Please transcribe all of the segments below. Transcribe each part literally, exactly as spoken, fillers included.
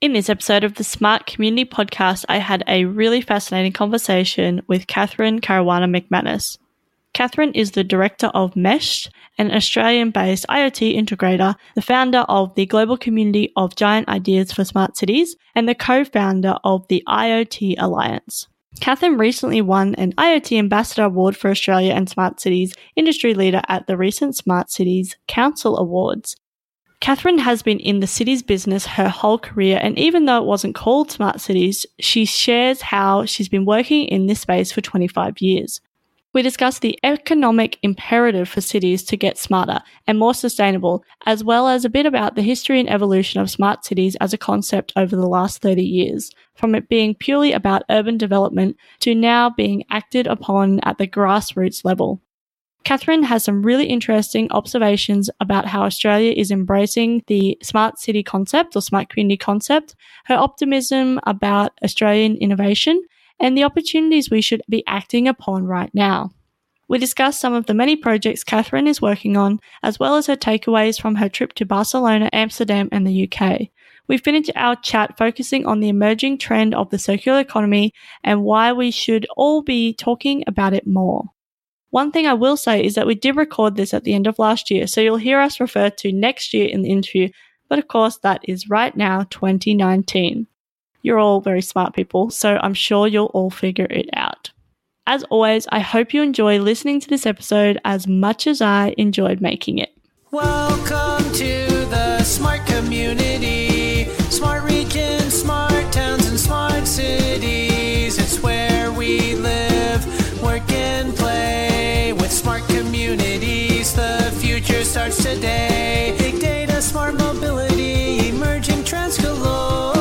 In this episode of the Smart Community Podcast, I had a really fascinating conversation with Catherine Caruana-McManus. Catherine is the director of Meshed, an Australian-based IoT integrator, the founder of the global community of Giant Ideas for Smart Cities, and the co-founder of the IoT Alliance. Catherine recently won an IoT Ambassador Award for Australia and Smart Cities Industry Leader at the recent Smart Cities Council Awards. Catherine has been in the cities business her whole career, and even though it wasn't called Smart Cities, she shares how she's been working in this space for twenty-five years. We discuss the economic imperative for cities to get smarter and more sustainable, as well as a bit about the history and evolution of smart cities as a concept over the last thirty years, from it being purely about urban development to now being acted upon at the grassroots level. Catherine has some really interesting observations about how Australia is embracing the smart city concept or smart community concept, her optimism about Australian innovation, and the opportunities we should be acting upon right now. We discuss some of the many projects Catherine is working on, as well as her takeaways from her trip to Barcelona, Amsterdam, and the U K. We finish our chat focusing on the emerging trend of the circular economy and why we should all be talking about it more. One thing I will say is that we did record this at the end of last year, so you'll hear us refer to next year in the interview, but of course that is right now, twenty nineteen. You're all very smart people, so I'm sure you'll all figure it out. As always, I hope you enjoy listening to this episode as much as I enjoyed making it. Welcome to the Smart Community, Smart Regions, Smart Towns, and Smart Cities. It's where we live, work, and play. With smart communities, the future starts today. Big data, smart mobility, emerging trends galore.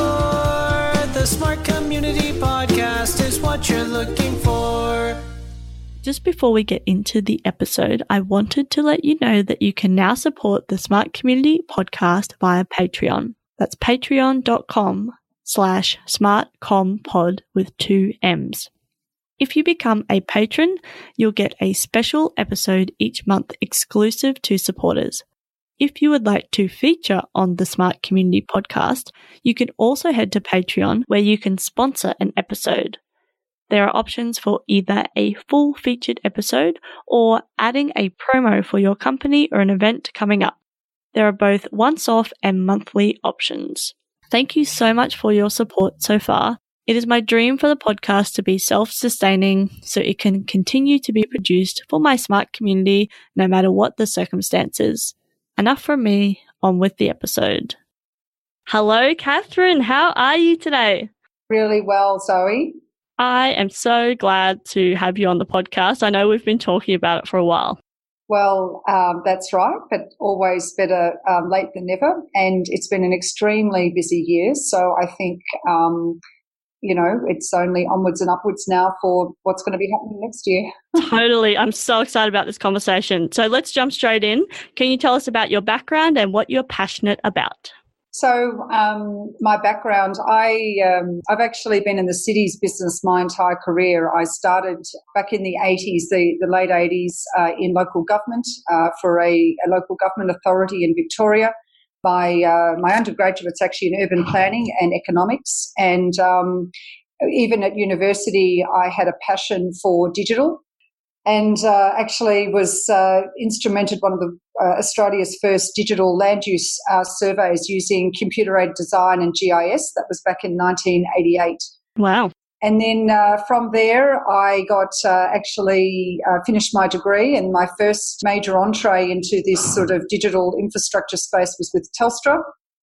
The Smart Community Podcast is what you're looking for. Just before we get into the episode, I wanted to let you know that you can now support the Smart Community Podcast via Patreon. That's patreon.com slash smartcompod with two M's. If you become a patron, you'll get a special episode each month exclusive to supporters. If you would like to feature on the Smart Community Podcast, you can also head to Patreon where you can sponsor an episode. There are options for either a full featured episode or adding a promo for your company or an event coming up. There are both once-off and monthly options. Thank you so much for your support so far. It is my dream for the podcast to be self-sustaining so it can continue to be produced for my smart community no matter what the circumstances. Enough from me, on with the episode. Hello, Catherine. How are you today? Really well, Zoe. I am so glad to have you on the podcast. I know we've been talking about it for a while. Well, um, that's right, but always better um, late than never. And it's been an extremely busy year, so I think, um, you know, it's only onwards and upwards now for what's going to be happening next year. Totally. I'm so excited about this conversation. So let's jump straight in. Can you tell us about your background and what you're passionate about? So um, my background, I, um, I've actually been in the cities business my entire career. I started back in the eighties, the, the late eighties, uh, in local government uh, for a, a local government authority in Victoria. My, uh, my undergraduate's actually in urban planning and economics. And um, even at university, I had a passion for digital. And uh, actually was uh, instrumented one of the uh, Australia's first digital land use uh, surveys using computer-aided design and G I S. That was back in nineteen eighty-eight. Wow. And then uh, from there, I got uh, actually uh, finished my degree, and my first major entree into this sort of digital infrastructure space was with Telstra.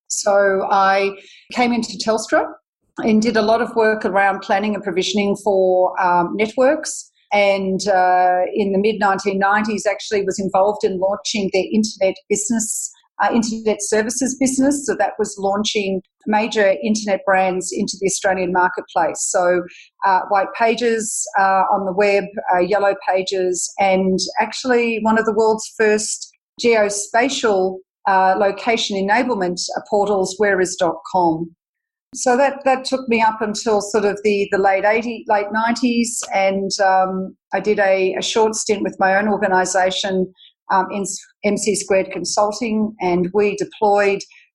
So I came into Telstra and did a lot of work around planning and provisioning for um, networks. And uh, in the mid nineteen nineties, actually was involved in launching their internet business, uh, internet services business. So that was launching major internet brands into the Australian marketplace. So uh, White Pages uh, on the web, uh, Yellow Pages, and actually one of the world's first geospatial uh, location enablement portals, whereas dot com. So that, that took me up until sort of the, the late eighties, late nineties, and um, I did a, a short stint with my own organisation um, in M C Squared Consulting, and we deployed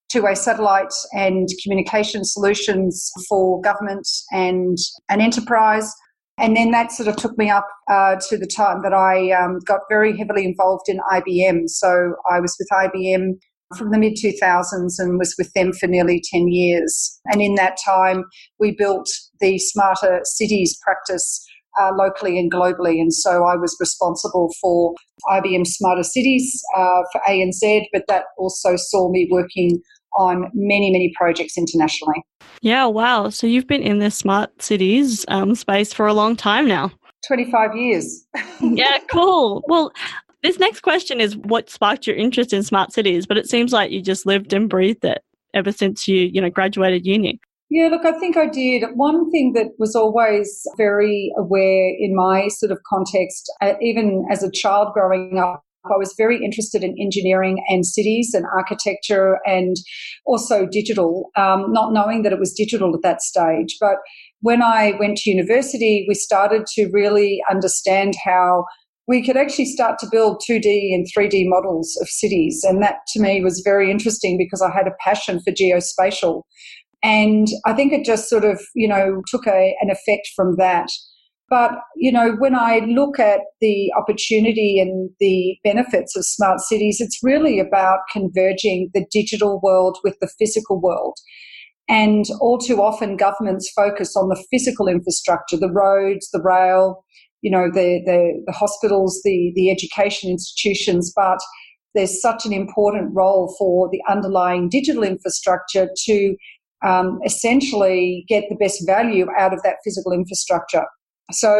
two-way satellite and communication solutions for government and an enterprise. And then that sort of took me up uh, to the time that I um, got very heavily involved in I B M. So I was with I B M from the mid two thousands and was with them for nearly ten years. And in that time, we built the Smarter Cities practice uh, locally and globally. And so I was responsible for I B M Smarter Cities uh, for A N Z, but that also saw me working on many, many projects internationally. Yeah, wow. So you've been in the smart cities um, space for a long time now. twenty-five years. Yeah, cool. Well, this next question is what sparked your interest in smart cities, but it seems like you just lived and breathed it ever since you, you know, graduated uni. Yeah, look, I think I did. One thing that was always very aware in my sort of context, uh, even as a child growing up, I was very interested in engineering and cities and architecture and also digital, um, not knowing that it was digital at that stage. But when I went to university, we started to really understand how we could actually start to build two D and three D models of cities. And that to me was very interesting because I had a passion for geospatial. And I think it just sort of, you know, took a, an effect from that. But, you know, when I look at the opportunity and the benefits of smart cities, it's really about converging the digital world with the physical world. And all too often governments focus on the physical infrastructure, the roads, the rail, you know, the, the, the hospitals, the, the education institutions, but there's such an important role for the underlying digital infrastructure to um, essentially get the best value out of that physical infrastructure. So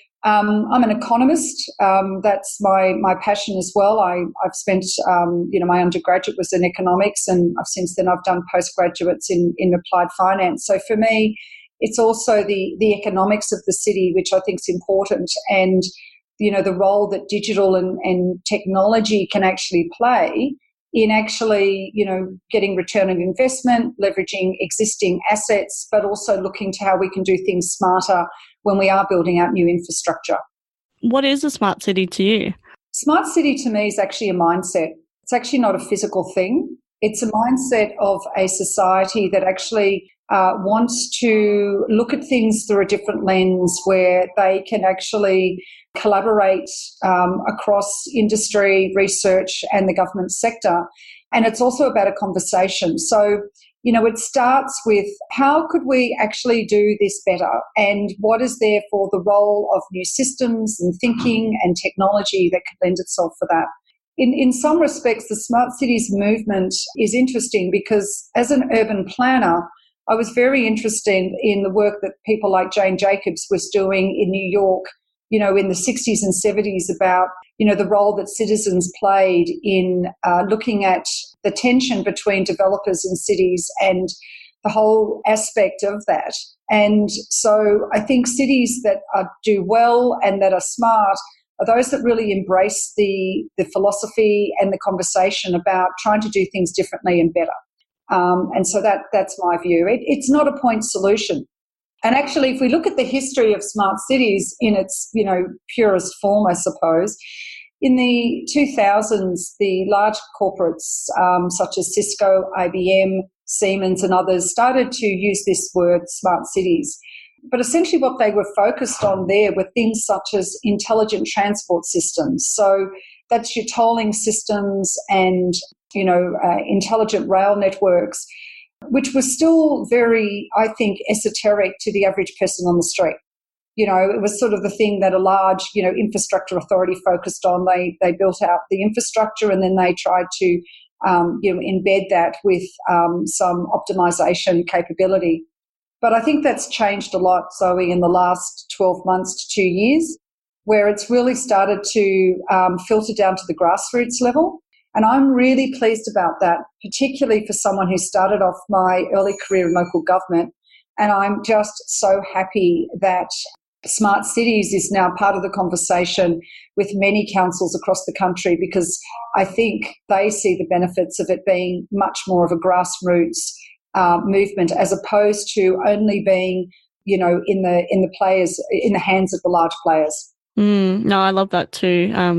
um, I'm an economist. Um, that's my my passion as well. I, I've spent, um, you know, my undergraduate was in economics, and I've, since then I've done postgraduates in, in applied finance. So for me, it's also the the economics of the city, which I think is important, and, you know, the role that digital and, and technology can actually play in actually, you know, getting return on investment, leveraging existing assets, but also looking to how we can do things smarter when we are building out new infrastructure. What is a smart city to you? Smart city to me is actually a mindset. It's actually not a physical thing. It's a mindset of a society that actually uh, wants to look at things through a different lens, where they can actually collaborate um, across industry, research and the government sector. And it's also about a conversation. So, you know, it starts with how could we actually do this better, and what is there for the role of new systems and thinking and technology that could lend itself for that. In, in some respects, the smart cities movement is interesting because as an urban planner, I was very interested in the work that people like Jane Jacobs was doing in New York, you know, in the sixties and seventies about, you know, the role that citizens played in uh, looking at the tension between developers and cities and the whole aspect of that. And so I think cities that are, do well and that are smart are those that really embrace the, the philosophy and the conversation about trying to do things differently and better. Um, and so that that's my view. It, it's not a point solution. And actually, if we look at the history of smart cities in its, you know, purest form, I suppose, in the two thousands, the large corporates um, such as Cisco, I B M, Siemens and others started to use this word smart cities. But essentially what they were focused on there were things such as intelligent transport systems. So that's your tolling systems and, you know, uh, intelligent rail networks, which was still very, I think, esoteric to the average person on the street. You know, it was sort of the thing that a large, you know, infrastructure authority focused on. They they built out the infrastructure and then they tried to, um, you know, embed that with um, some optimization capability. But I think that's changed a lot, Zoe, in the last twelve months to two years, where it's really started to um, filter down to the grassroots level. And I'm really pleased about that, particularly for someone who started off my early career in local government. And I'm just so happy that smart cities is now part of the conversation with many councils across the country, because I think they see the benefits of it being much more of a grassroots uh, movement, as opposed to only being, you know, in the in the players in the hands of the large players. Mm, no, I love that too. Um,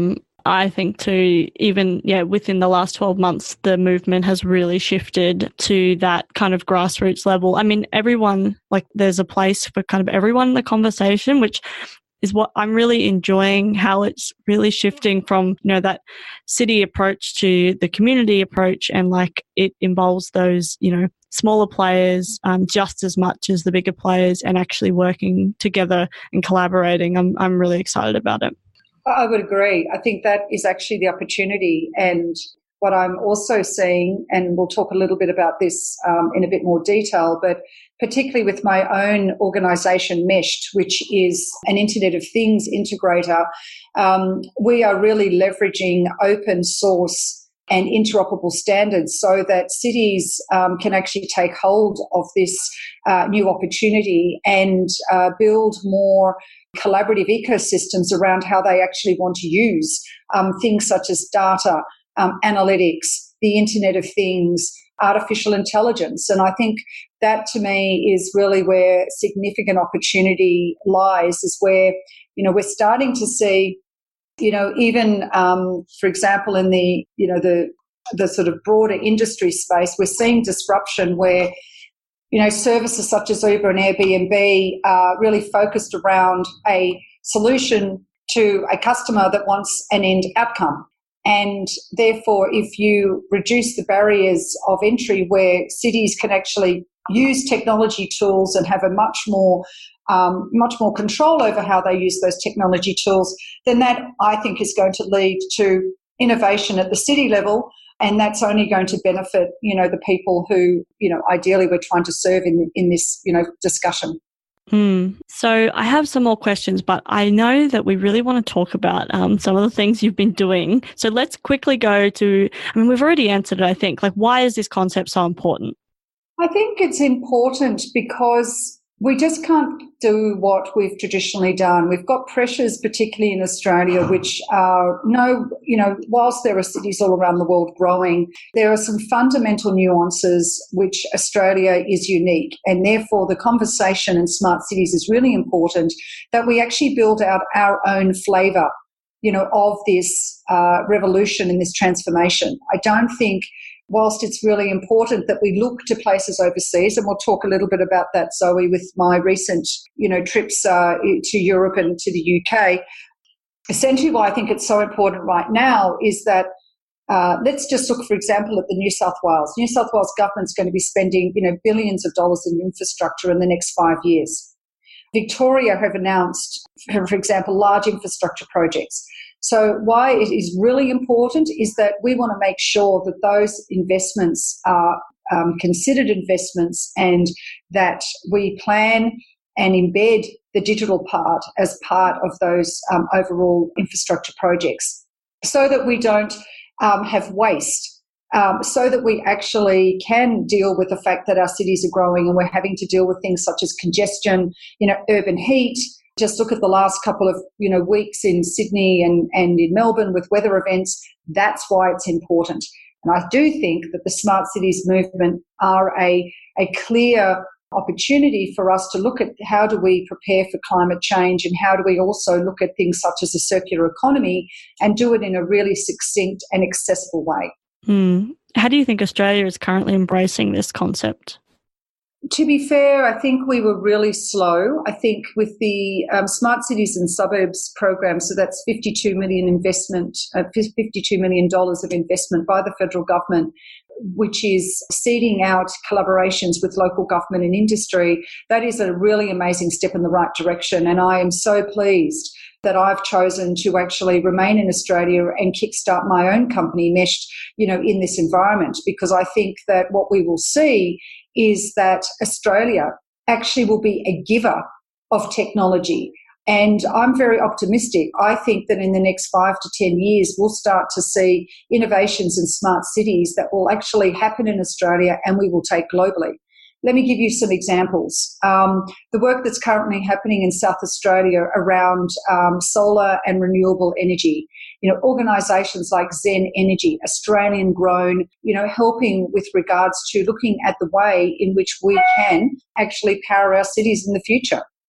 I think too, even, yeah, within the last twelve months, the movement has really shifted to that kind of grassroots level. I mean, everyone, like there's a place for kind of everyone in the conversation, which is what I'm really enjoying, how it's really shifting from, you know, that city approach to the community approach. And like it involves those, you know, smaller players um, just as much as the bigger players and actually working together and collaborating. I'm I'm really excited about it. I would agree. I think that is actually the opportunity. And what I'm also seeing, and we'll talk a little bit about this um, in a bit more detail, but particularly with my own organisation, Meshed, which is an Internet of Things integrator, um, we are really leveraging open source and interoperable standards so that cities um, can actually take hold of this uh, new opportunity and uh, build more collaborative ecosystems around how they actually want to use um, things such as data, um, analytics, the Internet of Things, artificial intelligence. And I think that to me is really where significant opportunity lies, is where, you know, we're starting to see, you know, even, um, for example, in the, you know, the, the sort of broader industry space, we're seeing disruption where, you know, services such as Uber and Airbnb are really focused around a solution to a customer that wants an end outcome. And therefore, if you reduce the barriers of entry where cities can actually use technology tools and have a much more um, much more control over how they use those technology tools, then that, I think, is going to lead to innovation at the city level. And that's only going to benefit, you know, the people who, you know, ideally we're trying to serve in in this, you know, discussion. Hmm. So I have some more questions, but I know that we really want to talk about um, some of the things you've been doing. So let's quickly go to, I mean, we've already answered it, I think. Like, why is this concept so important? I think it's important because we just can't do what we've traditionally done. We've got pressures, particularly in Australia, which are no, you know, whilst there are cities all around the world growing, there are some fundamental nuances which Australia is unique. And therefore, the conversation in smart cities is really important, that we actually build out our own flavour, you know, of this uh, revolution and this transformation. I don't think, whilst it's really important that we look to places overseas, and we'll talk a little bit about that, Zoe, with my recent, you know, trips uh, to Europe and to the U K, essentially why I think it's so important right now is that uh, let's just look, for example, at the New South Wales. New South Wales government's going to be spending, you know, billions of dollars in infrastructure in the next five years. Victoria have announced, for example, large infrastructure projects. So why it is really important is that we want to make sure that those investments are um, considered investments and that we plan and embed the digital part as part of those um, overall infrastructure projects so that we don't um, have waste, um, so that we actually can deal with the fact that our cities are growing and we're having to deal with things such as congestion, you know, urban heat. Just look at the last couple of, you know, weeks in Sydney and, and in Melbourne with weather events. That's why it's important. And I do think that the Smart Cities movement are a, a clear opportunity for us to look at how do we prepare for climate change and how do we also look at things such as a circular economy and do it in a really succinct and accessible way. Hmm. How do you think Australia is currently embracing this concept? To be fair, I think we were really slow. I think with the um, Smart Cities and Suburbs program, so that's fifty-two million investment, uh, fifty-two million dollars of investment by the federal government, which is seeding out collaborations with local government and industry. That is a really amazing step in the right direction. And I am so pleased that I've chosen to actually remain in Australia and kickstart my own company, Meshed, you know, in this environment, because I think that what we will see is that Australia actually will be a giver of technology. And I'm very optimistic. I think that in the next five to ten years, we'll start to see innovations in smart cities that will actually happen in Australia and we will take globally. Let me give you some examples. Um, the work that's currently happening in South Australia around um, solar and renewable energy. You know, organisations like Zen Energy, Australian grown, you know, helping with regards to looking at the way in which we can actually power our cities in the future.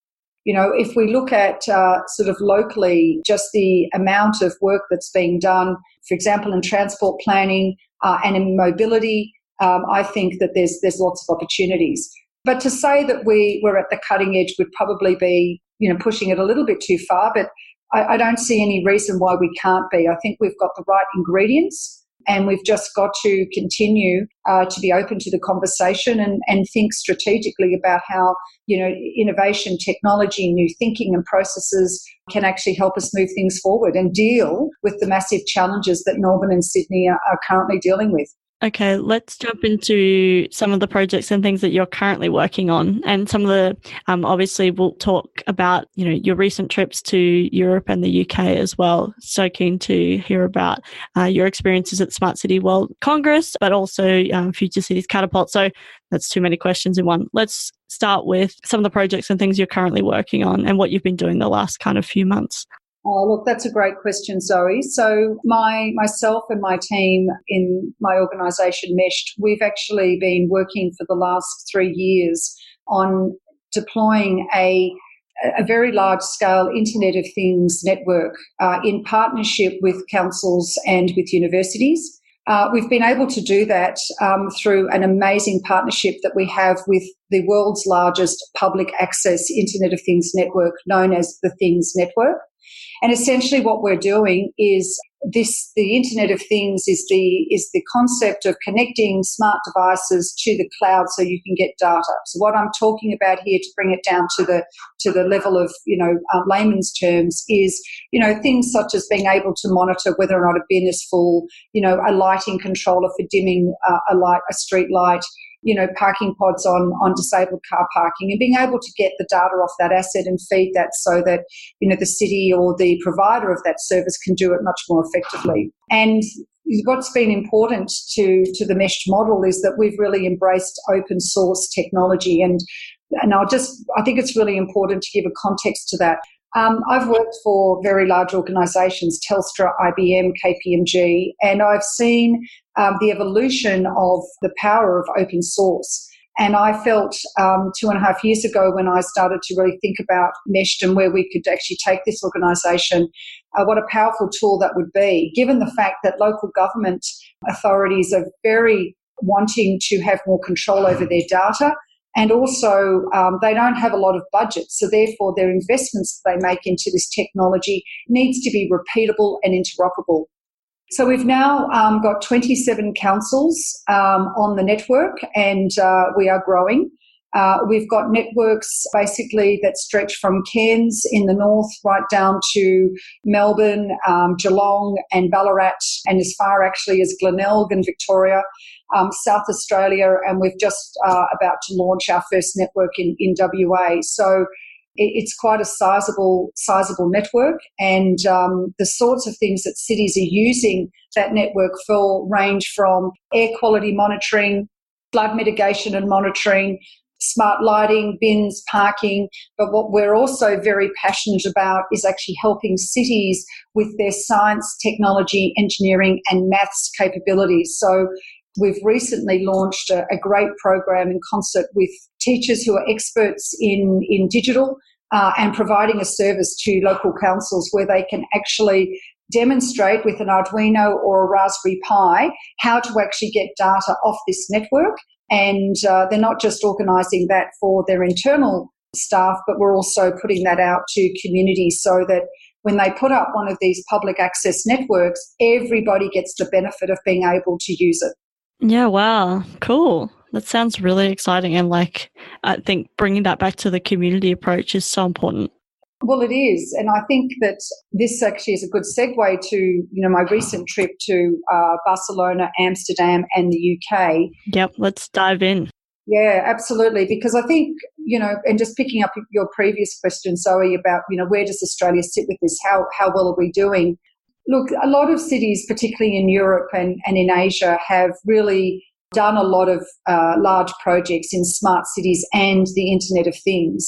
You know, if we look at uh, sort of locally, just the amount of work that's being done, for example, in transport planning uh, and in mobility, um, I think that there's there's lots of opportunities. But to say that we, we're at the cutting edge would probably be, you know, pushing it a little bit too far, but I, I don't see any reason why we can't be. I think we've got the right ingredients and we've just got to continue uh, to be open to the conversation and, and think strategically about how, you know, innovation, technology, new thinking and processes can actually help us move things forward and deal with the massive challenges that Melbourne and Sydney are, are currently dealing with. Okay, let's jump into some of the projects and things that you're currently working on. And some of the, um, obviously, we'll talk about, you know, your recent trips to Europe and the U K as well. So keen to hear about uh, your experiences at Smart City World Congress, but also um, Future Cities Catapult. So that's too many questions in one. Let's start with some of the projects and things you're currently working on and what you've been doing the last kind of few months. Oh, look, that's a great question, Zoe. So my myself and my team in my organisation, Meshed, we've actually been working for the last three years on deploying a, a very large-scale Internet of Things network uh, in partnership with councils and with universities. Uh, we've been able to do that um, through an amazing partnership that we have with the world's largest public access Internet of Things network, known as the Things Network. And essentially what we're doing is this, the Internet of Things is the, is the concept of connecting smart devices to the cloud so you can get data. So what I'm talking about here, to bring it down to the, to the level of, you know, uh, layman's terms, is, you know, things such as being able to monitor whether or not a bin is full, you know, a lighting controller for dimming uh, a light, a street light, you know, parking pods on, on disabled car parking, and being able to get the data off that asset and feed that so that, you know, the city or the provider of that service can do it much more effectively. And what's been important to, to the Meshed model is that we've really embraced open source technology. And, and I'll just, I think it's really important to give a context to that. Um, I've worked for very large organisations, Telstra, I B M, K P M G, and I've seen um, the evolution of the power of open source. And I felt um, two and a half years ago when I started to really think about Meshed and where we could actually take this organisation, uh, what a powerful tool that would be, given the fact that local government authorities are very wanting to have more control over their data. And also, um, they don't have a lot of budget, so therefore their investments that they make into this technology needs to be repeatable and interoperable. So we've now um, got twenty-seven councils um, on the network, and uh, we are growing. Uh, we've got networks basically that stretch from Cairns in the north right down to Melbourne, um, Geelong and Ballarat, and as far actually as Glenelg and Victoria, um, South Australia, and we've just uh, about to launch our first network in, in W A. So it's quite a sizable, sizable network, and um, the sorts of things that cities are using that network for range from air quality monitoring, flood mitigation and monitoring, smart lighting, bins, parking. But what we're also very passionate about is actually helping cities with their science, technology, engineering and maths capabilities. So we've recently launched a, a great program in concert with teachers who are experts in, in digital uh, and providing a service to local councils where they can actually demonstrate with an Arduino or a Raspberry Pi how to actually get data off this network. And uh, they're not just organising that for their internal staff, but we're also putting that out to communities so that when they put up one of these public access networks, everybody gets the benefit of being able to use it. Yeah, wow, cool. That sounds really exciting. And like, I think bringing that back to the community approach is so important. Well, it is. And I think that this actually is a good segue to, you know, my recent trip to uh, Barcelona, Amsterdam and the U K. Yep, let's dive in. Yeah, absolutely. Because I think, you know, and just picking up your previous question, Zoe, about, you know, where does Australia sit with this? How, how well are we doing? Look, a lot of cities, particularly in Europe and, and in Asia, have really done a lot of uh, large projects in smart cities and the Internet of Things.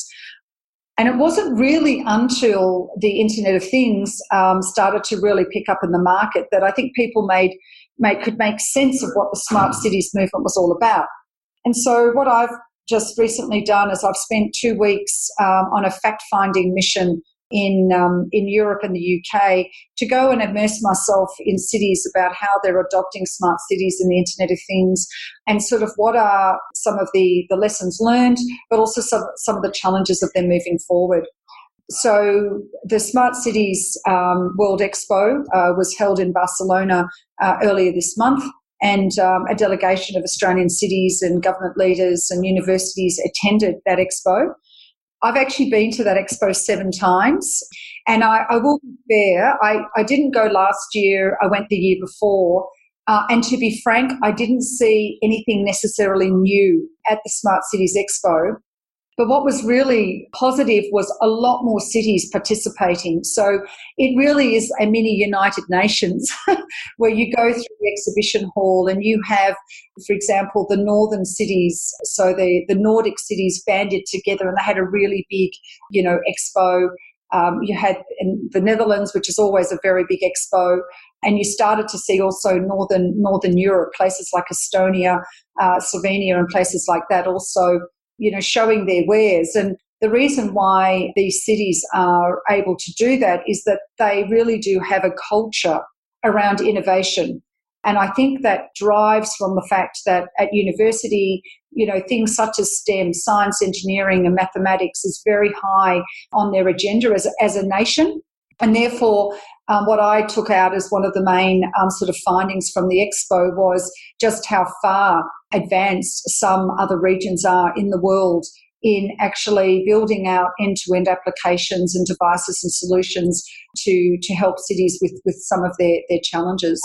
And it wasn't really until the Internet of Things um, started to really pick up in the market that I think people made, made could make sense of what the smart cities movement was all about. And so what I've just recently done is I've spent two weeks um, on a fact-finding mission in um, in Europe and the U K to go and immerse myself in cities about how they're adopting smart cities and the Internet of Things, and sort of what are some of the, the lessons learned, but also some, some of the challenges that they're moving forward. So the Smart Cities um, World Expo uh, was held in Barcelona uh, earlier this month, and um, a delegation of Australian cities and government leaders and universities attended that expo. I've actually been to that expo seven times, and I, I will be fair, I, I didn't go last year, I went the year before, uh, and to be frank, I didn't see anything necessarily new at the Smart Cities Expo. But what was really positive was a lot more cities participating. So it really is a mini United Nations where you go through the exhibition hall and you have, for example, the northern cities, so the, the Nordic cities banded together, and they had a really big, you know, expo. Um, you had in the Netherlands, which is always a very big expo, and you started to see also northern Northern Europe, places like Estonia, uh, Slovenia, and places like that also, you know, showing their wares. And the reason why these cities are able to do that is that they really do have a culture around innovation. And I think that drives from the fact that at university, you know, things such as STEM, science, engineering and mathematics is very high on their agenda as, as a nation. And therefore, um, what I took out as one of the main um, sort of findings from the expo was just how far advanced some other regions are in the world in actually building out end-to-end applications and devices and solutions to, to help cities with, with some of their, their challenges.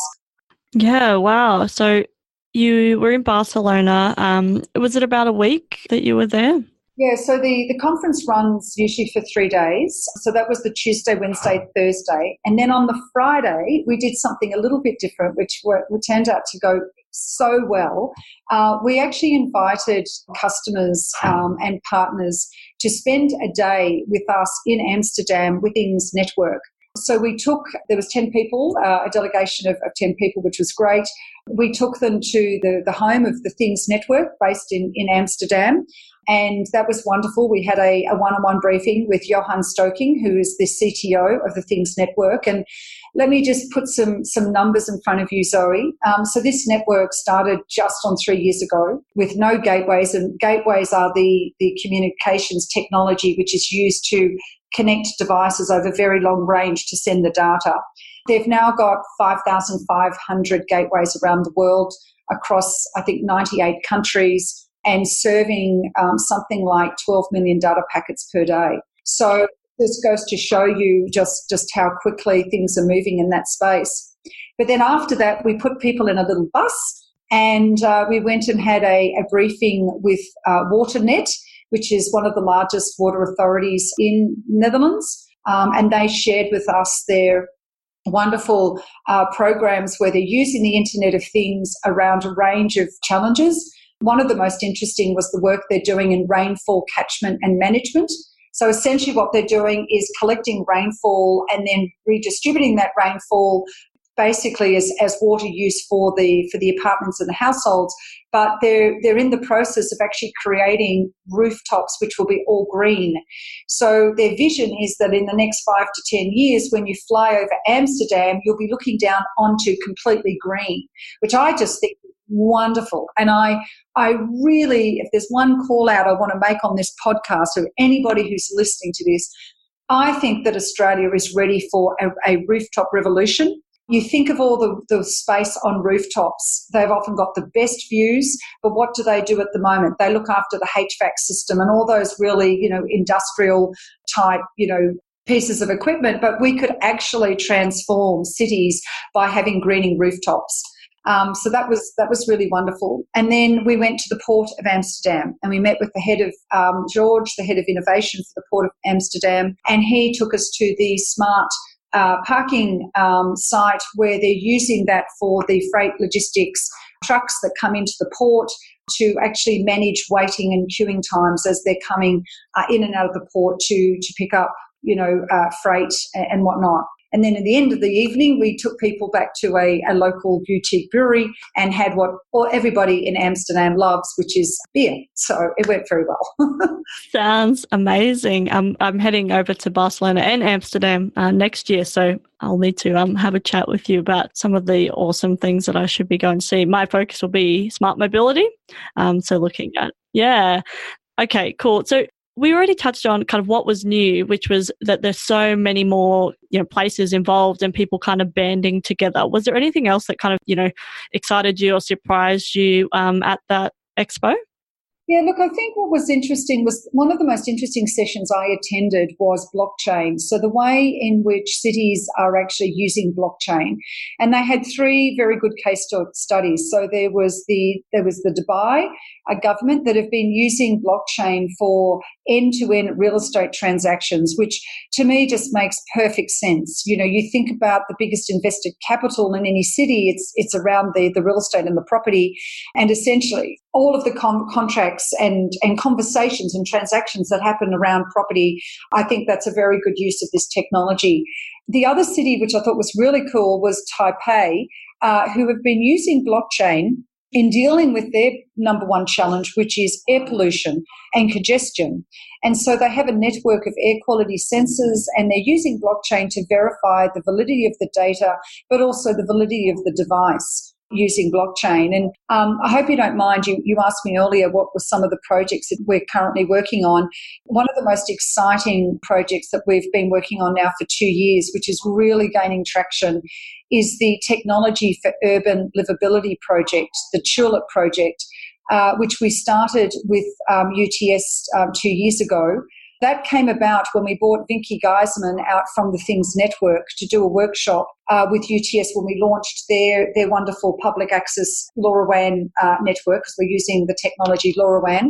Yeah, wow. So you were in Barcelona. Um, was it about a week that you were there? Yeah, so the, the conference runs usually for three days. So that was the Tuesday, Wednesday, Thursday. And then on the Friday, we did something a little bit different, which, were, which turned out to go so well. Uh, we actually invited customers um, and partners to spend a day with us in Amsterdam with Things Network. So we took, there was ten people, uh, a delegation of, of ten people, which was great. We took them to the, the home of the Things Network based in, in Amsterdam, and that was wonderful. We had a, a one-on-one briefing with Johan Stoking, who is the C T O of the Things Network. And let me just put some, some numbers in front of you, Zoe. Um, so this network started just on three years ago with no gateways, and gateways are the, the communications technology which is used to connect devices over very long range to send the data. They've now got five thousand five hundred gateways around the world across, I think, ninety-eight countries, and serving um, something like twelve million data packets per day. So this goes to show you just, just how quickly things are moving in that space. But then after that, we put people in a little bus, and uh, we went and had a, a briefing with uh, WaterNet, which is one of the largest water authorities in Netherlands. Um, and they shared with us their wonderful uh, programs where they're using the Internet of Things around a range of challenges. One of the most interesting was the work they're doing in rainfall catchment and management. So essentially what they're doing is collecting rainfall and then redistributing that rainfall basically as, as water use for the for the apartments and the households. But they're they're in the process of actually creating rooftops which will be all green. So their vision is that in the next five to ten years, when you fly over Amsterdam, you'll be looking down onto completely green, which I just think is wonderful. And I I really, if there's one call out I want to make on this podcast, or anybody who's listening to this, I think that Australia is ready for a, a rooftop revolution. You think of all the, the space on rooftops. They've often got the best views, but what do they do at the moment? They look after the H V A C system and all those really, you know, industrial type, you know, pieces of equipment. But we could actually transform cities by having greening rooftops. Um, so that was that was really wonderful. And then we went to the Port of Amsterdam, and we met with the head of um, George, the head of innovation for the Port of Amsterdam, and he took us to the smart Uh, parking um, site where they're using that for the freight logistics trucks that come into the port to actually manage waiting and queuing times as they're coming uh, in and out of the port to to pick up, you know, uh, freight and, and whatnot. And then at the end of the evening, we took people back to a, a local boutique brewery and had what all, everybody in Amsterdam loves, which is beer. So it went very well. Sounds amazing. I'm, I'm heading over to Barcelona and Amsterdam uh, next year, so I'll need to um, have a chat with you about some of the awesome things that I should be going to see. My focus will be smart mobility. Um, so looking at, yeah. Okay, cool. So we already touched on kind of what was new, which was that there's so many more, you know, places involved and people kind of banding together. Was there anything else that kind of, you know, excited you or surprised you um, at that expo? Yeah, look, I think what was interesting was one of the most interesting sessions I attended was blockchain. So the way in which cities are actually using blockchain, and they had three very good case studies. So there was the there was the Dubai a government that have been using blockchain for end-to-end real estate transactions, which to me just makes perfect sense. You know, you think about the biggest invested capital in any city, it's it's around the, the real estate and the property, and essentially all of the com- contracts and, and conversations and transactions that happen around property, I think that's a very good use of this technology. The other city, which I thought was really cool, was Taipei, uh, who have been using blockchain in dealing with their number one challenge, which is air pollution and congestion. And so they have a network of air quality sensors, and they're using blockchain to verify the validity of the data, but also the validity of the device using blockchain. And um, I hope you don't mind, you, you asked me earlier what were some of the projects that we're currently working on. One of the most exciting projects that we've been working on now for two years, which is really gaining traction, is the Technology for Urban Livability project, the TULIP project, uh, which we started with um, U T S um, two years ago. That came about when we brought Vinky Geisman out from the Things Network to do a workshop uh, with U T S when we launched their, their wonderful public access LoRaWAN uh, network, because we're using the technology LoRaWAN.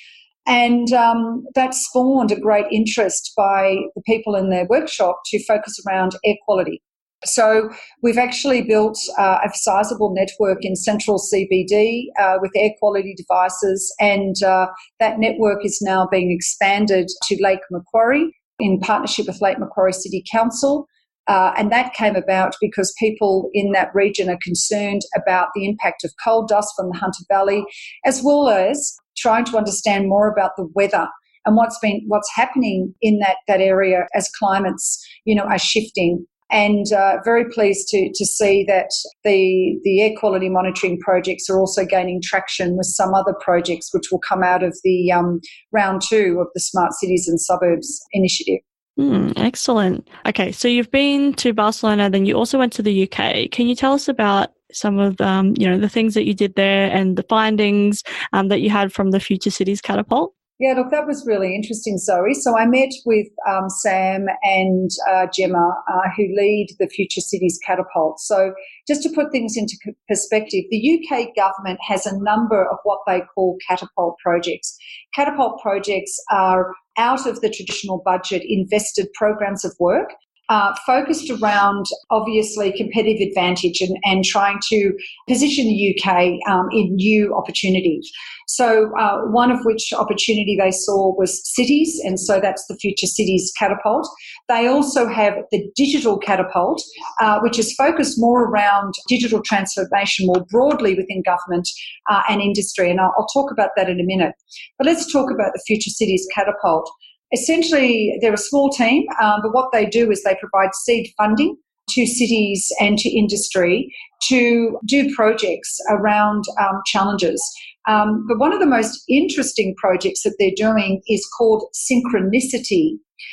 And um, that spawned a great interest by the people in their workshop to focus around air quality. So we've actually built uh, a sizable network in central C B D uh, with air quality devices, and uh, that network is now being expanded to Lake Macquarie in partnership with Lake Macquarie City Council. Uh, and that came about because people in that region are concerned about the impact of coal dust from the Hunter Valley, as well as trying to understand more about the weather and what's been what's happening in that, that area as climates, you know, are shifting. And uh, very pleased to to see that the the air quality monitoring projects are also gaining traction with some other projects which will come out of the um, round two of the Smart Cities and Suburbs initiative. Mm, excellent. Okay, so you've been to Barcelona, then you also went to the U K. Can you tell us about some of um, you know the things that you did there and the findings um, that you had from the Future Cities Catapult? Yeah, look, that was really interesting, Zoe. So I met with um, Sam and uh, Gemma, uh, who lead the Future Cities Catapult. So just to put things into perspective, the U K government has a number of what they call catapult projects. Catapult projects are out of the traditional budget invested programs of work, Uh, focused around, obviously, competitive advantage and, and trying to position the U K um, in new opportunities. So uh, one of which opportunity they saw was cities, and so that's the Future Cities Catapult. They also have the Digital Catapult, uh, which is focused more around digital transformation more broadly within government uh, and industry, and I'll, I'll talk about that in a minute. But let's talk about the Future Cities Catapult. Essentially, they're a small team, um, but what they do is they provide seed funding to cities and to industry to do projects around um, challenges. Um, but one of the most interesting projects that they're doing is called Synchronicity,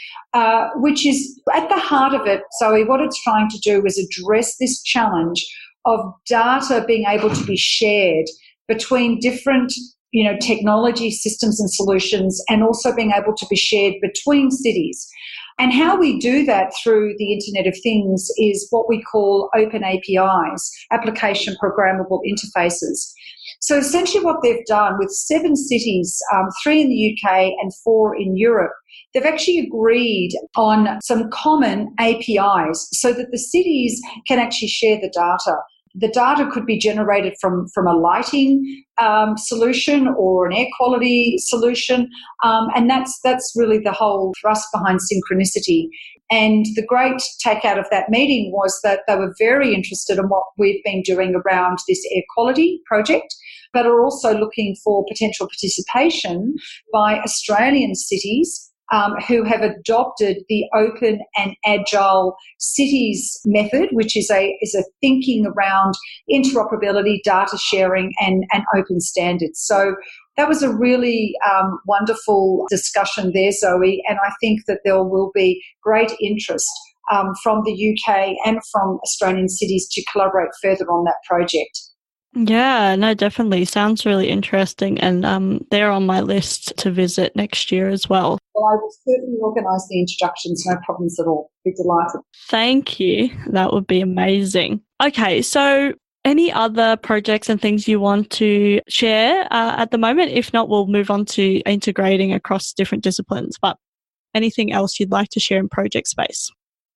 uh, which is at the heart of it. So what it's trying to do is address this challenge of data being able to be shared between different you know, technology systems and solutions, and also being able to be shared between cities. And how we do that through the Internet of Things is what we call open A P Is, application programmable interfaces. So essentially what they've done with seven cities, um, three in the U K and four in Europe, they've actually agreed on some common A P Is so that the cities can actually share the data. The data could be generated from, from a lighting um, solution or an air quality solution, um, and that's that's really the whole thrust behind Synchronicity. And the great takeout of that meeting was that they were very interested in what we've been doing around this air quality project, but are also looking for potential participation by Australian cities Um, who have adopted the open and agile cities method, which is a is a thinking around interoperability, data sharing, and, and open standards. So that was a really um, wonderful discussion there, Zoe, and I think that there will be great interest um, from the U K and from Australian cities to collaborate further on that project. Yeah, no, definitely. Sounds really interesting. And um, they're on my list to visit next year as well. Well, I will certainly organise the introductions, no problems at all. Be delighted. Thank you. That would be amazing. Okay, so any other projects and things you want to share uh, at the moment? If not, we'll move on to integrating across different disciplines. But anything else you'd like to share in project space?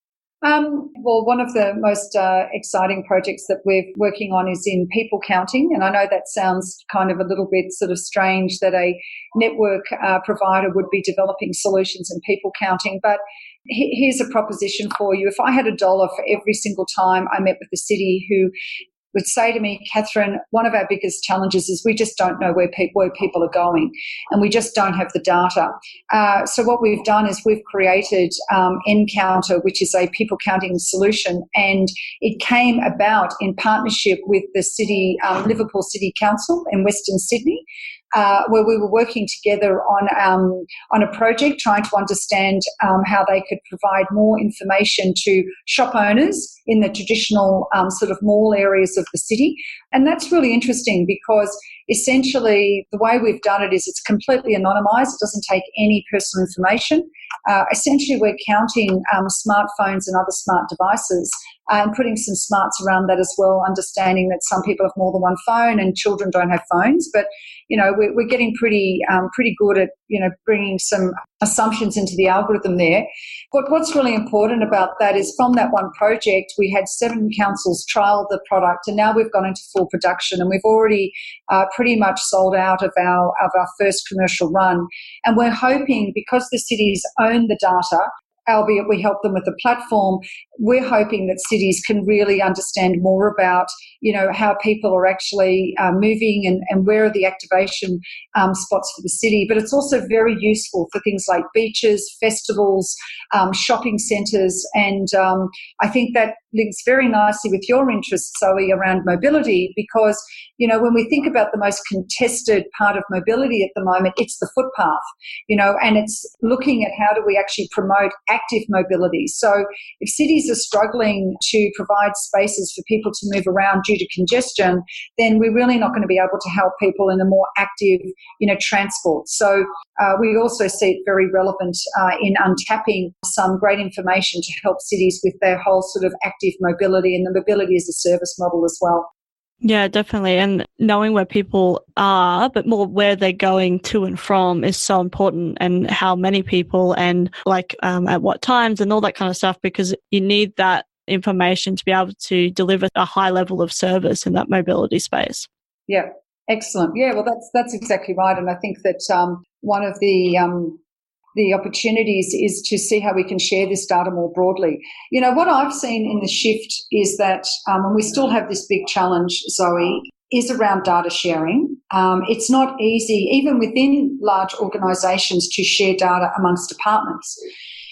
Um, well, one of the most uh, exciting projects that we're working on is in people counting. And I know that sounds kind of a little bit sort of strange that a network uh, provider would be developing solutions in people counting. But he- here's a proposition for you. If I had a dollar for every single time I met with the city who would say to me, Catherine, one of our biggest challenges is we just don't know where, pe- where people are going, and we just don't have the data. Uh, so what we've done is we've created um, Encounter, which is a people counting solution, and it came about in partnership with the city, um, Liverpool City Council in Western Sydney, uh, where we were working together on um, on a project trying to understand um, how they could provide more information to shop owners in the traditional um, sort of mall areas of the city. And that's really interesting because essentially the way we've done it is it's completely anonymised. It doesn't take any personal information. Uh, essentially, we're counting um, smartphones and other smart devices uh, and putting some smarts around that as well, understanding that some people have more than one phone and children don't have phones. But, you know, we're, we're getting pretty um, pretty good at, you know, bringing some assumptions into the algorithm there. But what's really important about that is from that one project, we had seven councils trial the product, and now we've gone into full production, and we've already uh, pretty much sold out of our of our first commercial run. And we're hoping, because the cities own the data, albeit we help them with the platform, we're hoping that cities can really understand more about, you know, how people are actually uh, moving and, and where are the activation um, spots for the city. But it's also very useful for things like beaches, festivals, um, shopping centres. And um, I think that links very nicely with your interests, Zoe, around mobility, because, you know, when we think about the most contested part of mobility at the moment, it's the footpath, you know, and it's looking at how do we actually promote active mobility. So if cities are struggling to provide spaces for people to move around due to congestion, then we're really not going to be able to help people in a more active, you know, transport. So uh, we also see it very relevant uh, in untapping some great information to help cities with their whole sort of active mobility and the mobility as a service model as well. Yeah, definitely. And knowing where people are, but more where they're going to and from is so important, and how many people and like um, at what times and all that kind of stuff, because you need that information to be able to deliver a high level of service in that mobility space. Yeah, excellent. Yeah, well, that's that's exactly right. And I think that um, one of the um, the opportunities is to see how we can share this data more broadly. You know, what I've seen in the shift is that, um, and we still have this big challenge, Zoe, is around data sharing. Um, it's not easy, even within large organisations, to share data amongst departments.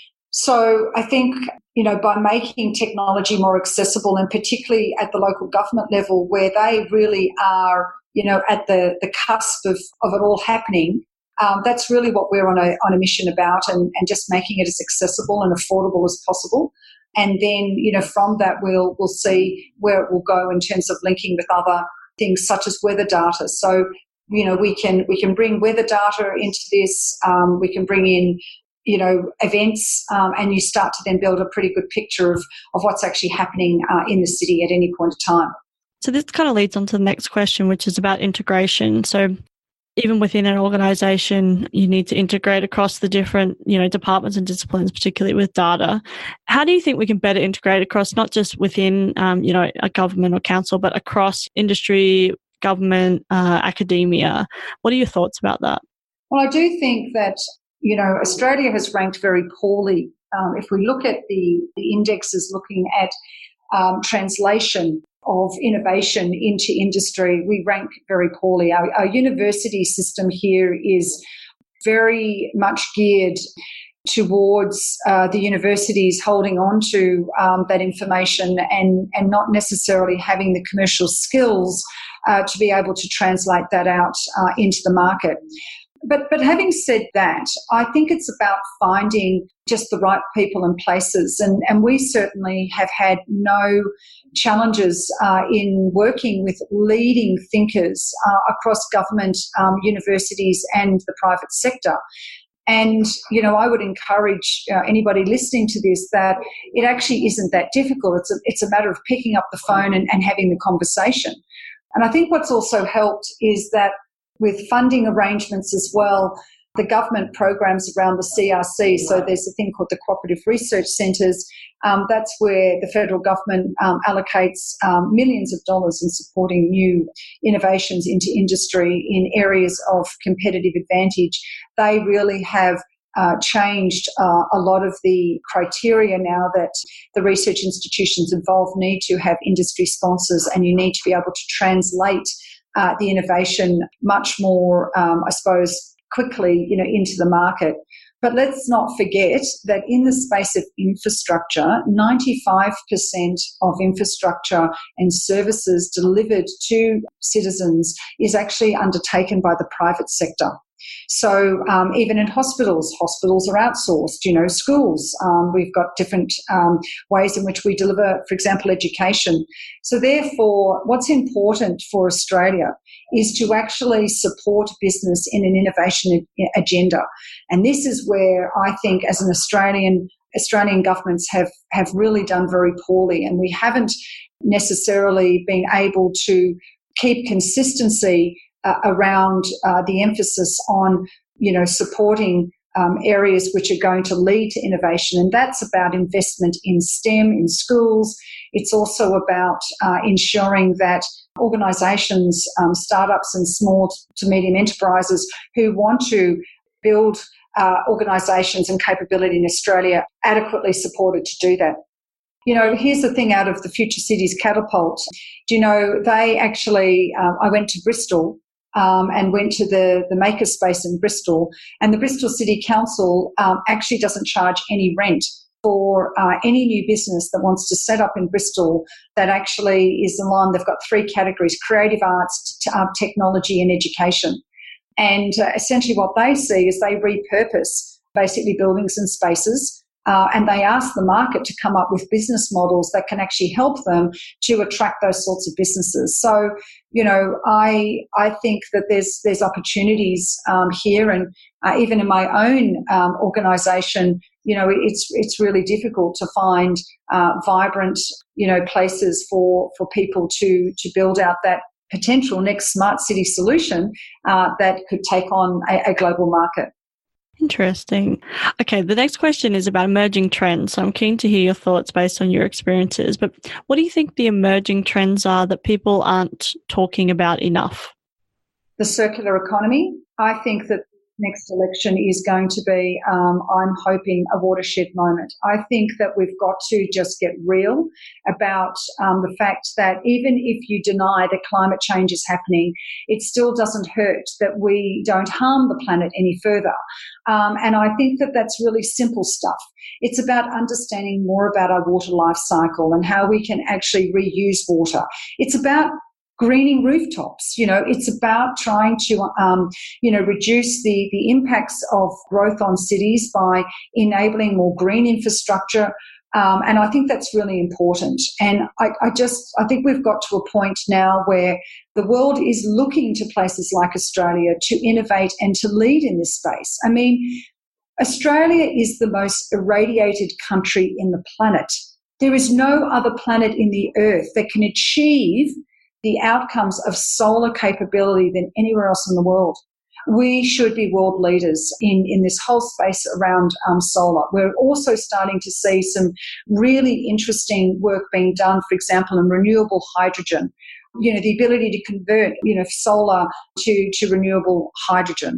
So I think, you know, by making technology more accessible, and particularly at the local government level where they really are, you know, at the, the cusp of, of it all happening, Um, that's really what we're on a on a mission about, and, and just making it as accessible and affordable as possible. And then, you know, from that we'll we'll see where it will go in terms of linking with other things such as weather data. So, you know, we can we can bring weather data into this. Um, we can bring in, you know, events, um, and you start to then build a pretty good picture of of what's actually happening uh, in the city at any point of time. So this kind of leads on to the next question, which is about integration. So even within an organisation, you need to integrate across the different, you know, departments and disciplines, particularly with data. How do you think we can better integrate across, not just within, um, you know, a government or council, but across industry, government, uh, academia? What are your thoughts about that? Well, I do think that, you know, Australia has ranked very poorly Um, if we look at the, the indexes looking at um, translation of innovation into industry, we rank very poorly. Our, our university system here is very much geared towards uh, the universities holding on to um, that information and, and not necessarily having the commercial skills uh, to be able to translate that out uh, into the market. But, but having said that, I think it's about finding just the right people and places. And, and we certainly have had no challenges uh, in working with leading thinkers uh, across government, um, universities and the private sector. And, you know, I would encourage uh, anybody listening to this that it actually isn't that difficult. It's a, it's a matter of picking up the phone and, and having the conversation. And I think what's also helped is that with funding arrangements as well, the government programs around the C R C, so there's a thing called the Cooperative Research Centres, um, that's where the federal government um, allocates um, millions of dollars in supporting new innovations into industry in areas of competitive advantage. They really have uh, changed uh, a lot of the criteria now that the research institutions involved need to have industry sponsors, and you need to be able to translate uh, the innovation much more, um, I suppose, quickly, you know, into the market. But let's not forget that in the space of infrastructure, ninety-five percent of infrastructure and services delivered to citizens is actually undertaken by the private sector. So um, even in hospitals, hospitals are outsourced, you know, schools, um, we've got different um, ways in which we deliver, for example, education. So therefore, what's important for Australia is to actually support business in an innovation agenda. And this is where I think as an Australian, Australian governments have, have really done very poorly, and we haven't necessarily been able to keep consistency uh, around uh, the emphasis on, you know, supporting um, areas which are going to lead to innovation. And that's about investment in STEM, in schools. It's also about uh, ensuring that organisations, um, startups and small to medium enterprises who want to build uh, organisations and capability in Australia adequately supported to do that. You know, here's the thing out of the Future Cities Catapult. Do you know, they actually, um, I went to Bristol um, and went to the, the makerspace in Bristol, and the Bristol City Council um, actually doesn't charge any rent for uh, any new business that wants to set up in Bristol that actually is aligned. They've got three categories: creative arts, t- uh, technology and education. And uh, essentially what they see is they repurpose basically buildings and spaces, uh, and they ask the market to come up with business models that can actually help them to attract those sorts of businesses. So, you know, I I think that there's there's opportunities um, here, and uh, even in my own um, organisation, you know, it's it's really difficult to find uh, vibrant, you know, places for for people to to build out that potential next smart city solution uh, that could take on a, a global market. Interesting. Okay, the next question is about emerging trends. So I'm keen to hear your thoughts based on your experiences. But what do you think the emerging trends are that people aren't talking about enough? The circular economy. I think that next election is going to be, um, I'm hoping, a watershed moment. I think that we've got to just get real about um, the fact that even if you deny that climate change is happening, it still doesn't hurt that we don't harm the planet any further. Um, and I think that that's really simple stuff. It's about understanding more about our water life cycle and how we can actually reuse water. It's about greening rooftops. You know, it's about trying to, um, you know, reduce the, the impacts of growth on cities by enabling more green infrastructure. Um, and I think that's really important. And I, I just, I think we've got to a point now where the world is looking to places like Australia to innovate and to lead in this space. I mean, Australia is the most irradiated country in the planet. There is no other planet in the earth that can achieve the outcomes of solar capability than anywhere else in the world. We should be world leaders in, in this whole space around um, solar. We're also starting to see some really interesting work being done, for example, in renewable hydrogen. You know, the ability to convert, you know, solar to, to renewable hydrogen.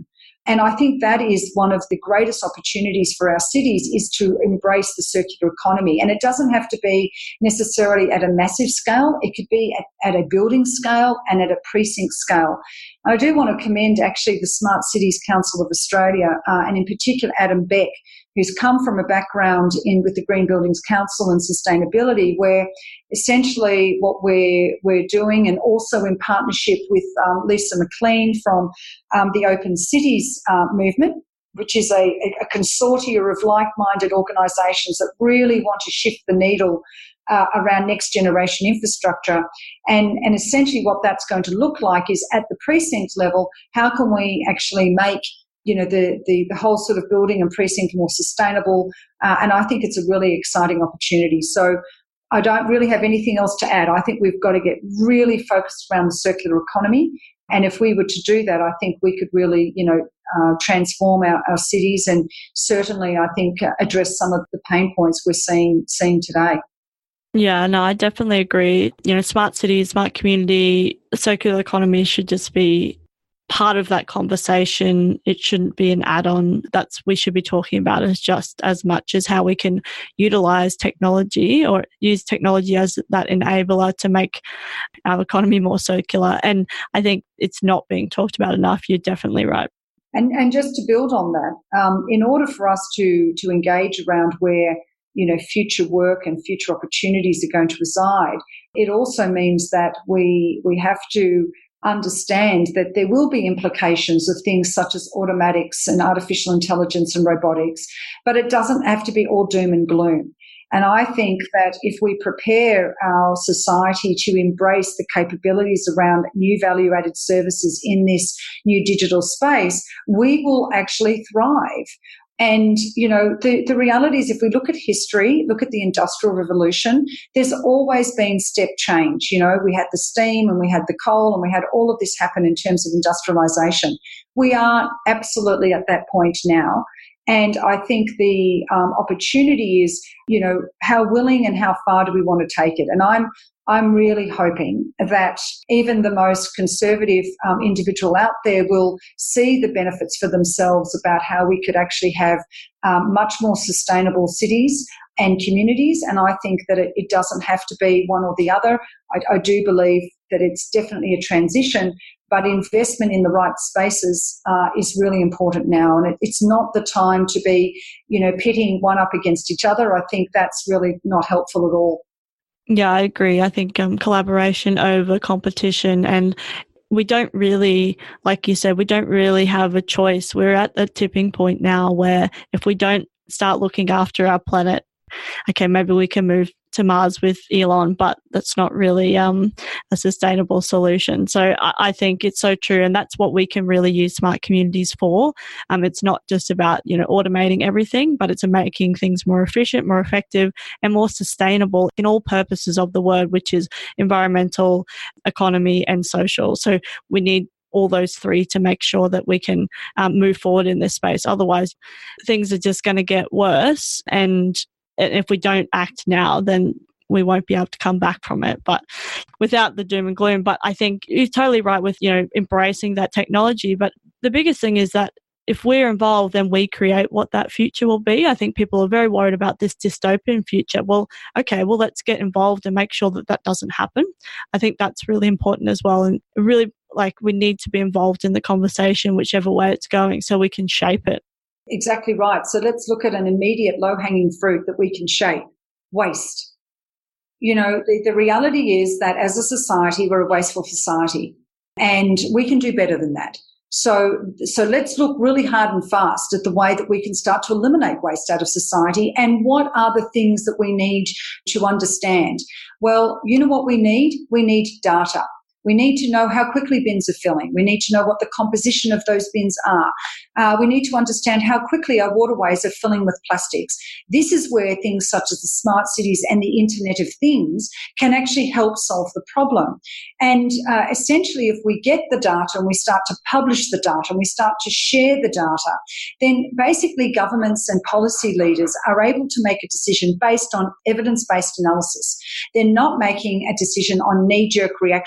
And I think that is one of the greatest opportunities for our cities, is to embrace the circular economy. And it doesn't have to be necessarily at a massive scale. It could be at, at a building scale and at a precinct scale. And I do want to commend actually the Smart Cities Council of Australia, uh, and in particular Adam Beck, who's come from a background in with the Green Buildings Council and sustainability, where essentially what we're, we're doing, and also in partnership with um, Lisa McLean from um, the Open Cities uh, movement, which is a, a consortium of like-minded organisations that really want to shift the needle uh, around next-generation infrastructure. And, and essentially what that's going to look like is at the precinct level, how can we actually make you know, the, the, the whole sort of building and precinct more sustainable. Uh, and I think it's a really exciting opportunity. So I don't really have anything else to add. I think we've got to get really focused around the circular economy. And if we were to do that, I think we could really, you know, uh, transform our, our cities, and certainly I think uh, address some of the pain points we're seeing, seeing today. Yeah, no, I definitely agree. You know, smart cities, smart community, circular economy should just be part of that conversation. It shouldn't be an add-on. That's we should be talking about it just as much as how we can utilize technology or use technology as that enabler to make our economy more circular. And I think it's not being talked about enough. You're definitely right. And and just to build on that, um, in order for us to to engage around where you know future work and future opportunities are going to reside, it also means that we we have to understand that there will be implications of things such as automatics and artificial intelligence and robotics, but it doesn't have to be all doom and gloom. And I think that if we prepare our society to embrace the capabilities around new value-added services in this new digital space, we will actually thrive. And, you know, the, the reality is if we look at history, look at the Industrial Revolution, there's always been step change. You know, we had the steam and we had the coal and we had all of this happen in terms of industrialisation. We are absolutely at that point now. And I think the um, opportunity is, you know, how willing and how far do we want to take it? And I'm I'm really hoping that even the most conservative um, individual out there will see the benefits for themselves about how we could actually have um, much more sustainable cities and communities. And I think that it, it doesn't have to be one or the other. I, I do believe that it's definitely a transition, but investment in the right spaces uh, is really important now. And it, it's not the time to be, you know, pitting one up against each other. I think that's really not helpful at all. Yeah, I agree. I think um, collaboration over competition, and we don't really, like you said, we don't really have a choice. We're at the tipping point now where if we don't start looking after our planet, okay, maybe we can move to Mars with Elon, but that's not really um, a sustainable solution. So I, I think it's so true, and that's what we can really use smart communities for. Um, it's not just about, you know, automating everything, but it's making things more efficient, more effective, and more sustainable in all purposes of the word, which is environmental, economy, and social. So we need all those three to make sure that we can um, move forward in this space. Otherwise, things are just going to get worse, and if we don't act now, then we won't be able to come back from it, but without the doom and gloom. But I think you're totally right with, you know, embracing that technology. But the biggest thing is that if we're involved, then we create what that future will be. I think people are very worried about this dystopian future. Well, okay, well, let's get involved and make sure that that doesn't happen. I think that's really important as well. And really, like, we need to be involved in the conversation, whichever way it's going, so we can shape it. Exactly right. So let's look at an immediate low-hanging fruit that we can shape: waste. You know, the, the reality is that as a society, we're a wasteful society, and we can do better than that. So, so let's look really hard and fast at the way that we can start to eliminate waste out of society, and what are the things that we need to understand. Well, you know what we need? We need data. We need to know how quickly bins are filling. We need to know what the composition of those bins are. Uh, we need to understand how quickly our waterways are filling with plastics. This is where things such as the smart cities and the Internet of Things can actually help solve the problem. And uh, essentially, if we get the data and we start to publish the data and we start to share the data, then basically governments and policy leaders are able to make a decision based on evidence-based analysis. They're not making a decision on knee-jerk reactions.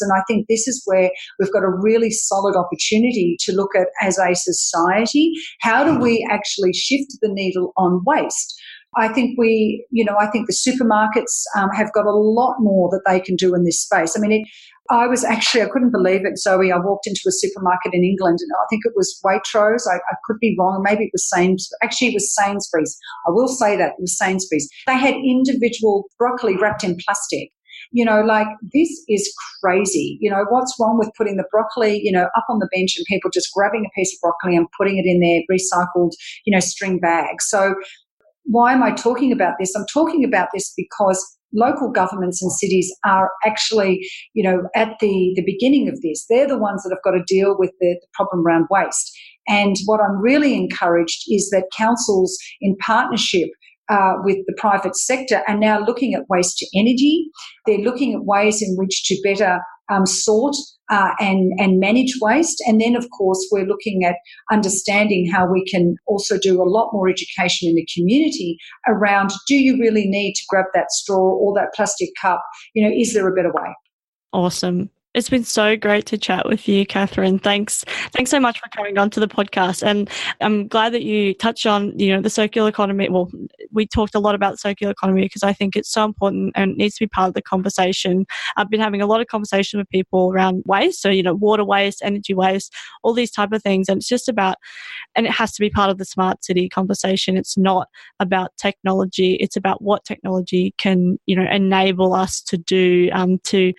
And I think this is where we've got a really solid opportunity to look at, as a society, how do we actually shift the needle on waste? I think we, you know, I think the supermarkets um, have got a lot more that they can do in this space. I mean, it, I was actually, I couldn't believe it, Zoe. I walked into a supermarket in England and I think it was Waitrose. I, I could be wrong. Maybe it was Sainsbury's. Actually, it was Sainsbury's. I will say that it was Sainsbury's. They had individual broccoli wrapped in plastic. You know, like, this is crazy. You know, what's wrong with putting the broccoli, you know, up on the bench and people just grabbing a piece of broccoli and putting it in their recycled, you know, string bag? So why am I talking about this? I'm talking about this because local governments and cities are actually, you know, at the, the beginning of this. They're the ones that have got to deal with the, the problem around waste. And what I'm really encouraged is that councils, in partnership uh, with the private sector, are now looking at waste to energy. They're looking at ways in which to better um, sort Uh, and, and manage waste. And then, of course, we're looking at understanding how we can also do a lot more education in the community around, do you really need to grab that straw or that plastic cup? You know, is there a better way? Awesome. It's been so great to chat with you, Catherine. Thanks. Thanks so much for coming on to the podcast. And I'm glad that you touched on, you know, the circular economy. Well, we talked a lot about the circular economy because I think it's so important and it needs to be part of the conversation. I've been having a lot of conversation with people around waste. So, you know, water waste, energy waste, all these type of things. And it's just about, and it has to be part of the smart city conversation. It's not about technology. It's about what technology can, you know, enable us to do um, to,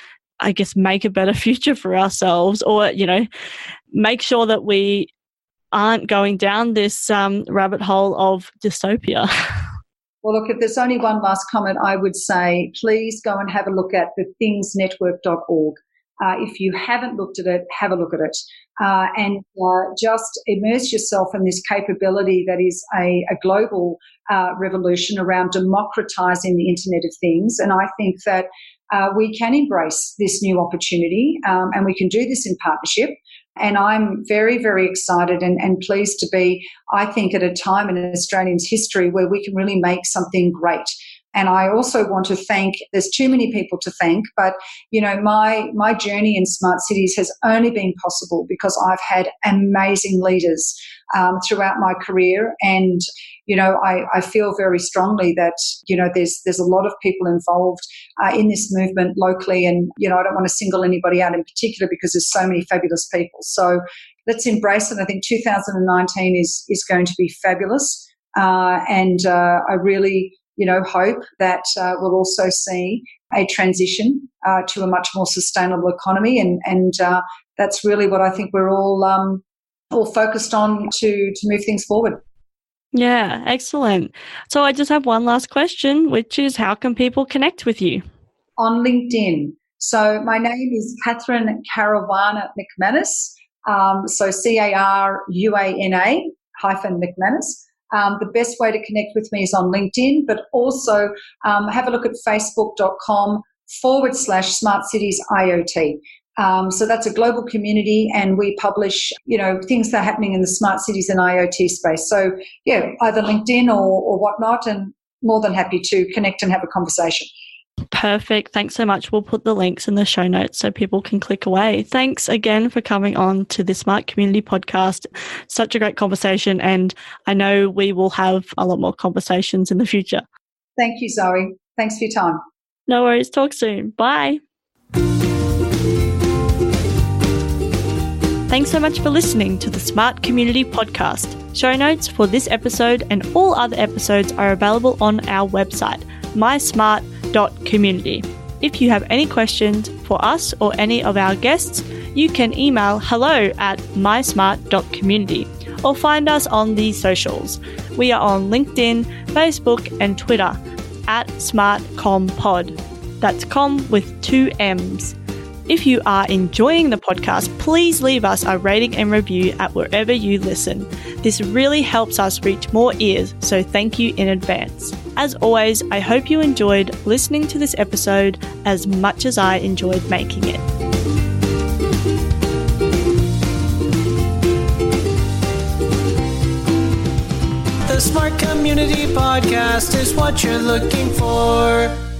I guess, make a better future for ourselves, or, you know, make sure that we aren't going down this um, rabbit hole of dystopia. Well, look, if there's only one last comment, I would say please go and have a look at the things network dot org. Uh, if you haven't looked at it, have a look at it. Uh, and uh, just immerse yourself in this capability that is a, a global uh, revolution around democratizing the Internet of Things. And I think that Uh, we can embrace this new opportunity um, and we can do this in partnership. And I'm very, very excited and, and pleased to be, I think, at a time in Australians' history where we can really make something great. And I also want to thank, there's too many people to thank, but, you know, my, my journey in smart cities has only been possible because I've had amazing leaders um, throughout my career. And, you know, I, I feel very strongly that, you know, there's, there's a lot of people involved uh, in this movement locally. And, you know, I don't want to single anybody out in particular because there's so many fabulous people. So let's embrace it. I think two thousand nineteen is, is going to be fabulous. Uh, and uh, I really, you know, hope that uh, we'll also see a transition uh, to a much more sustainable economy. And, and uh, that's really what I think we're all um, all focused on to, to move things forward. Yeah, excellent. So I just have one last question, which is, how can people connect with you? On LinkedIn. So my name is Catherine Caruana McManus. Um, so C A R U A N A hyphen McManus. Um, the best way to connect with me is on LinkedIn, but also um, have a look at facebook.com forward slash Smart Cities I O T. Um, so that's a global community and we publish, you know, things that are happening in the smart cities and I O T space. So, yeah, either LinkedIn or, or whatnot, and more than happy to connect and have a conversation. Perfect. Thanks so much. We'll put the links in the show notes so people can click away. Thanks again for coming on to the Smart Community Podcast. Such a great conversation, and I know we will have a lot more conversations in the future. Thank you, Zoe. Thanks for your time. No worries. Talk soon. Bye. Thanks so much for listening to the Smart Community Podcast. Show notes for this episode and all other episodes are available on our website, my smart dot community. If you have any questions for us or any of our guests, you can email hello at my smart dot community or find us on the socials. We are on LinkedIn, Facebook and Twitter at SmartComPod. That's com with two M's. If you are enjoying the podcast, please leave us a rating and review at wherever you listen. This really helps us reach more ears, so thank you in advance. As always, I hope you enjoyed listening to this episode as much as I enjoyed making it. The Smart Community Podcast is what you're looking for.